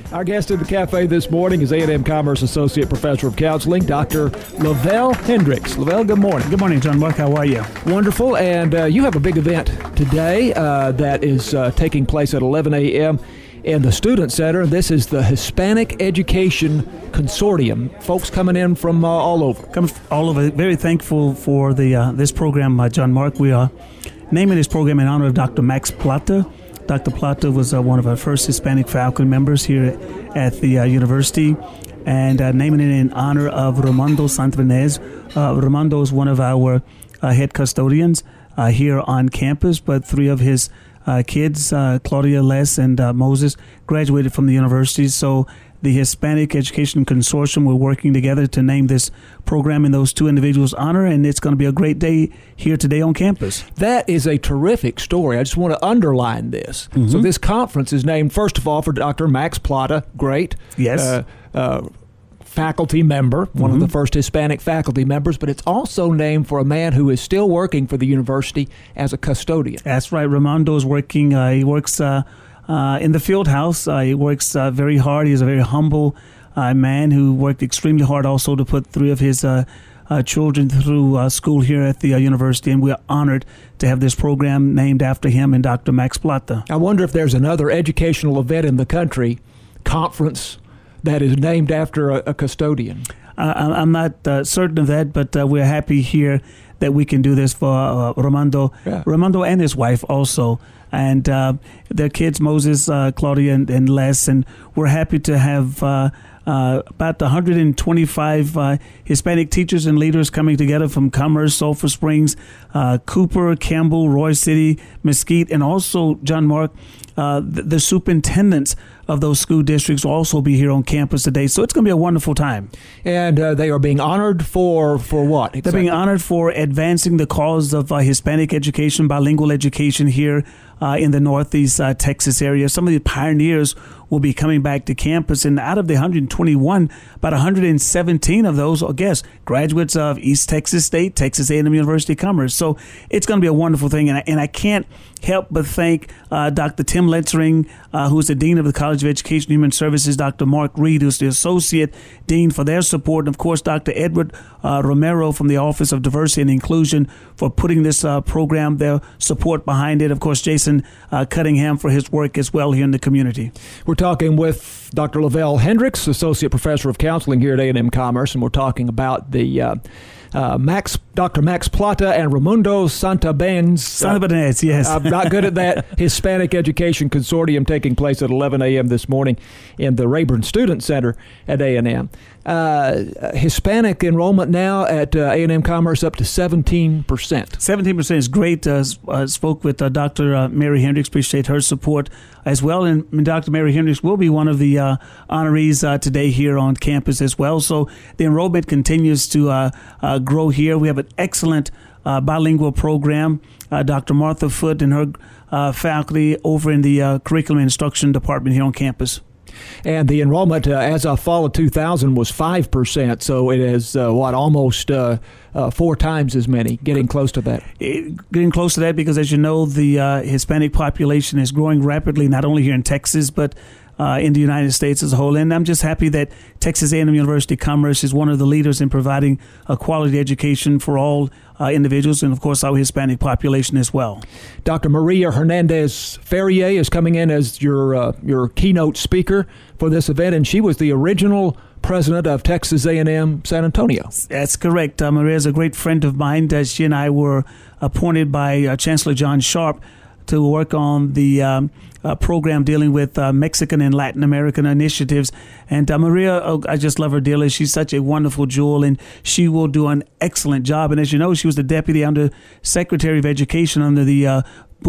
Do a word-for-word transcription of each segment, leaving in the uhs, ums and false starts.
Our guest in the cafe this morning is A and M Commerce Associate Professor of Counseling, Doctor Lavelle Hendricks. Lavelle, good morning. Good morning, John Mark. How are you? Wonderful. And uh, you have a big event today uh, that is uh, taking place at eleven a.m. in the Student Center. This is the Hispanic Education Consortium. Folks coming in from uh, all over. Coming all over. Very thankful for the uh, this program, uh, John Mark. We are naming this program in honor of Doctor Max Plata. Doctor Plata was uh, one of our first Hispanic faculty members here at the uh, university, and uh, naming it in honor of Ramondo Santabanez. Uh, Ramondo is one of our uh, head custodians uh, here on campus, but three of his uh, kids, uh, Claudia, Les, and uh, Moses, graduated from the university. So the Hispanic Education Consortium, we're working together to name this program in those two individuals' honor, and it's going to be a great day here today on campus. That is a terrific story. I just want to underline this. Mm-hmm. So this conference is named, first of all, for Doctor Max Plata, great. Yes. Uh, uh, faculty member, one mm-hmm. of the first Hispanic faculty members, but it's also named for a man who is still working for the university as a custodian. That's right. Ramondo is working, uh, he works uh, Uh, in the field house. Uh, he works uh, very hard. He's a very humble uh, man who worked extremely hard also to put three of his uh, uh, children through uh, school here at the uh, university, and we're honored to have this program named after him and Doctor Max Plata. I wonder if there's another educational event in the country, conference, that is named after a, a custodian. Uh, I'm not uh, certain of that, but uh, we're happy here that we can do this for uh, Ramondo, yeah. Ramondo and his wife also. And uh, their kids, Moses, uh, Claudia, and, and Les, and we're happy to have uh, uh, about one hundred twenty-five uh, Hispanic teachers and leaders coming together from Commerce, Sulphur Springs, uh, Cooper, Campbell, Roy City, Mesquite, and also, John Mark, uh, the, the superintendents of those school districts will also be here on campus today. So it's going to be a wonderful time. And uh, they are being honored for, for what? Exactly? They're being honored for advancing the cause of uh, Hispanic education, bilingual education here uh, in the Northeast uh, Texas area. Some of the pioneers will be coming back to campus. And out of the one hundred twenty-one, about one hundred seventeen of those are, guess, graduates of East Texas State, Texas A and M University of Commerce. So it's going to be a wonderful thing. And I, and I can't help but thank uh, Doctor Tim Letzering, uh, who's the Dean of the College of Education and Human Services, Doctor Mark Reed, who's the Associate Dean, for their support, and of course Doctor Edward uh, Romero from the Office of Diversity and Inclusion for putting this uh, program, their support behind it. Of course, Jason uh, Cunningham for his work as well here in the community. We're talking with Doctor Lavelle Hendricks, Associate Professor of Counseling here at A and M Commerce, and we're talking about the uh, uh, Max, Doctor Max Plata and Ramondo Santabanez. Santabanez, yes. I'm not good at that. Hispanic Education Consortium taking place at eleven a.m. this morning in the Rayburn Student Center at A and M. Uh, Hispanic enrollment now at uh, A and M Commerce up to seventeen percent. seventeen percent is great. Uh, uh, spoke with uh, Doctor Uh, Mary Hendricks. Appreciate her support as well. And, and Doctor Mary Hendricks will be one of the uh, honorees uh, today here on campus as well. So the enrollment continues to uh, uh, grow here. We have an excellent uh, bilingual program. Uh, Doctor Martha Foote and her uh, faculty over in the uh, Curriculum and Instruction Department here on campus. And the enrollment uh, as of fall of two thousand was five percent, so it is, uh, what, almost uh, uh, four times as many, getting close to that. It, getting close to that because, as you know, the uh, Hispanic population is growing rapidly, not only here in Texas, but uh, in the United States as a whole. And I'm just happy that Texas A and M University Commerce is one of the leaders in providing a quality education for all uh, individuals and, of course, our Hispanic population as well. Doctor Maria Hernandez Ferrier is coming in as your uh, your keynote speaker for this event, and she was the original president of Texas A and M San Antonio. That's correct. Uh, Maria is a great friend of mine. Uh, she and I were appointed by uh, Chancellor John Sharp to work on the um, uh, program dealing with uh, Mexican and Latin American initiatives. And uh, Maria, oh, I just love her dearly. She's such a wonderful jewel, and she will do an excellent job. And as you know, she was the Deputy Under Secretary of Education under the uh,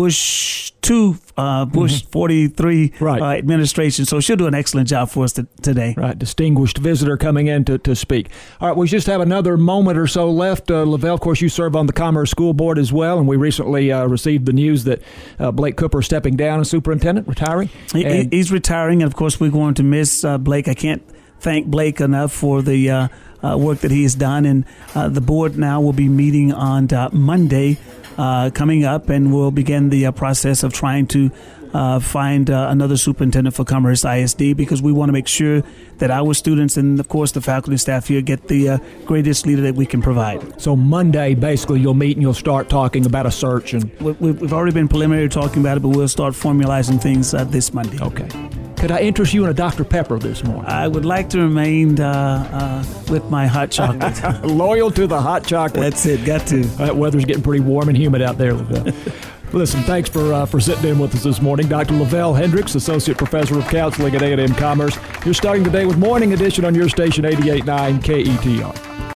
Bush two, uh, Bush mm-hmm. forty-three right. uh, administration. So she'll do an excellent job for us t- today. Right. Distinguished visitor coming in to, to speak. All right. We just have another moment or so left. Uh, Lavelle, of course, you serve on the Commerce School Board as well. And we recently uh, received the news that uh, Blake Cooper is stepping down as superintendent, retiring. He, he's retiring. And of course, we're going to miss uh, Blake. I can't thank Blake enough for the uh, uh, work that he has done. And uh, the board now will be meeting on uh, Monday. Uh, coming up, and we'll begin the uh, process of trying to uh, find uh, another superintendent for Commerce I S D, because we want to make sure that our students and, of course, the faculty and staff here get the uh, greatest leader that we can provide. So Monday, basically, you'll meet and you'll start talking about a search. And we, we've already been preliminary talking about it, but we'll start formalizing things uh, this Monday. Okay. Could I interest you in a Doctor Pepper this morning? I would like to remain uh, uh, with my hot chocolate. Loyal to the hot chocolate. That's it. Got to. That weather's getting pretty warm and humid out there, Lavelle. Listen, thanks for uh, for sitting in with us this morning. Doctor Lavelle Hendricks, Associate Professor of Counseling at A and M Commerce. You're starting the day with Morning Edition on your station, eighty-eight point nine K E T R.